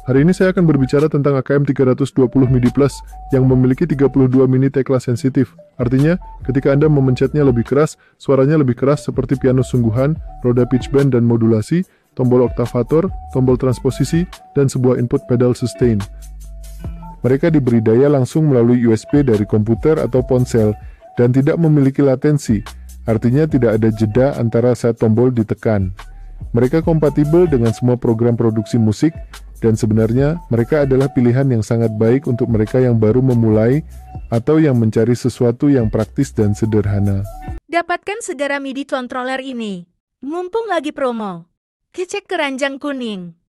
Hari ini saya akan berbicara tentang AKM 320 MIDI Plus yang memiliki 32 mini tecla sensitif. Artinya, ketika Anda memencetnya lebih keras, suaranya lebih keras seperti piano sungguhan, roda pitch bend dan modulasi, tombol oktavator, tombol transposisi, dan sebuah input pedal sustain. Mereka diberi daya langsung melalui USB dari komputer atau ponsel dan tidak memiliki latensi, artinya tidak ada jeda antara saat tombol ditekan. Mereka kompatibel dengan semua program produksi musik, dan sebenarnya mereka adalah pilihan yang sangat baik untuk mereka yang baru memulai atau yang mencari sesuatu yang praktis dan sederhana. Dapatkan segera MIDI controller ini. Mumpung lagi promo. Kecek keranjang kuning.